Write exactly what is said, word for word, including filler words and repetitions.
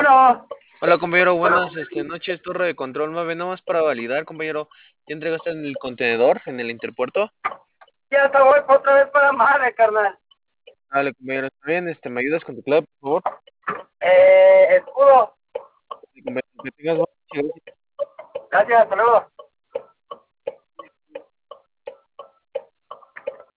Bueno, Hola compañero, buenas este, noches, torre de control nueve, nomás para validar, compañero. ¿Ya entregaste en el contenedor, en el interpuerto? ya te voy otra vez para madre, carnal. Dale, compañero, está bien, este, ¿me ayudas con tu clave, por favor? Eh, escudo. Sí, compañero, que tengas buenas noches. Gracias, hasta luego.